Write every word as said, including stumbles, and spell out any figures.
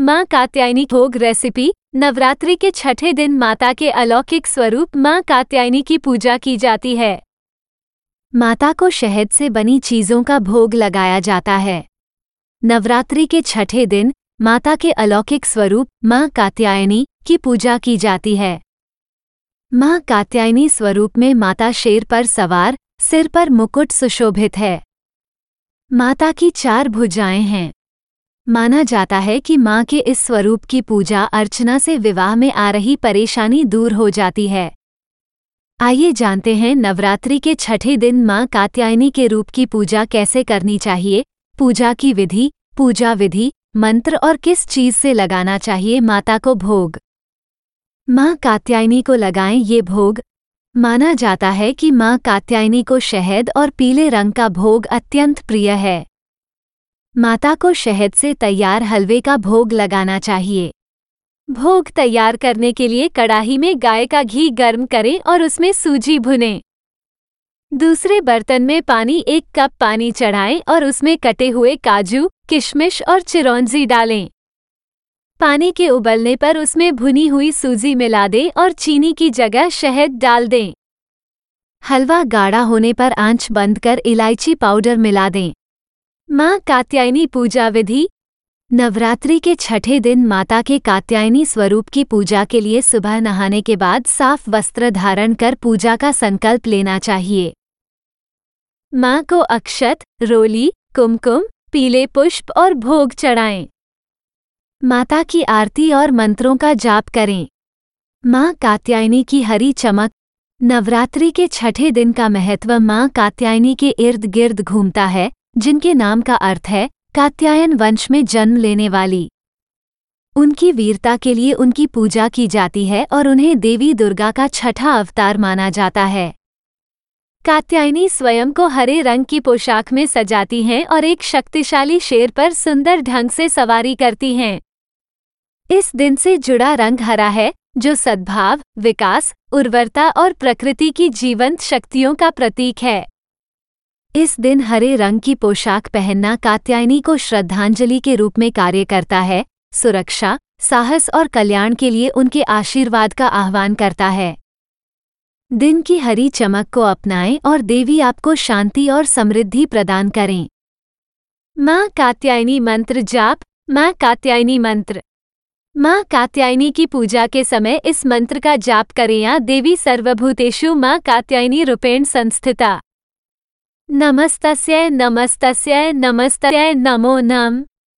मां कात्यायनी भोग रेसिपी। नवरात्रि के छठे दिन माता के अलौकिक स्वरूप मां कात्यायनी की पूजा की जाती है। माता को शहद से बनी चीजों का भोग लगाया जाता है। नवरात्रि के छठे दिन माता के अलौकिक स्वरूप मां कात्यायनी की पूजा की जाती है। मां कात्यायनी स्वरूप में माता शेर पर सवार, सिर पर मुकुट सुशोभित है। माता की चार भुजाएं हैं। माना जाता है कि मां के इस स्वरूप की पूजा अर्चना से विवाह में आ रही परेशानी दूर हो जाती है। आइए जानते हैं नवरात्रि के छठे दिन मां कात्यायनी के रूप की पूजा कैसे करनी चाहिए। पूजा की विधि, पूजा विधि, मंत्र और किस चीज से लगाना चाहिए माता को भोग। मां कात्यायनी को लगाएं ये भोग। माना जाता है कि मां कात्यायनी को शहद और पीले रंग का भोग अत्यंत प्रिय है। माता को शहद से तैयार हलवे का भोग लगाना चाहिए। भोग तैयार करने के लिए कड़ाही में गाय का घी गर्म करें और उसमें सूजी भुनें। दूसरे बर्तन में पानी एक कप पानी चढ़ाएं और उसमें कटे हुए काजू, किशमिश और चिरौंजी डालें। पानी के उबलने पर उसमें भुनी हुई सूजी मिला दें और चीनी की जगह शहद डाल दें। हलवा गाढ़ा होने पर आंच बंद कर इलायची पाउडर मिला दें। मां कात्यायनी पूजा विधि। नवरात्रि के छठे दिन माता के कात्यायनी स्वरूप की पूजा के लिए सुबह नहाने के बाद साफ वस्त्र धारण कर पूजा का संकल्प लेना चाहिए। मां को अक्षत, रोली, कुमकुम, पीले पुष्प और भोग चढ़ाएं। माता की आरती और मंत्रों का जाप करें। मां कात्यायनी की हरी चमक। नवरात्रि के छठे दिन का महत्व मां कात्यायनी के इर्द गिर्द घूमता है, जिनके नाम का अर्थ है कात्यायन वंश में जन्म लेने वाली। उनकी वीरता के लिए उनकी पूजा की जाती है और उन्हें देवी दुर्गा का छठा अवतार माना जाता है। कात्यायनी स्वयं को हरे रंग की पोशाक में सजाती हैं और एक शक्तिशाली शेर पर सुंदर ढंग से सवारी करती हैं। इस दिन से जुड़ा रंग हरा है, जो सद्भाव, विकास, उर्वरता और प्रकृति की जीवंत शक्तियों का प्रतीक है। इस दिन हरे रंग की पोशाक पहनना कात्यायनी को श्रद्धांजलि के रूप में कार्य करता है, सुरक्षा, साहस और कल्याण के लिए उनके आशीर्वाद का आह्वान करता है। दिन की हरी चमक को अपनाएं और देवी आपको शांति और समृद्धि प्रदान करें। मां कात्यायनी मंत्र जाप। मां कात्यायनी मंत्र। मां कात्यायनी की पूजा के समय इस मंत्र का जाप करें। या देवी सर्वभूतेषु मां कात्यायनी रूपेण संस्थिता। नमस्तस्यै नमस्तस्यै नमस्तस्यै नमो नमः।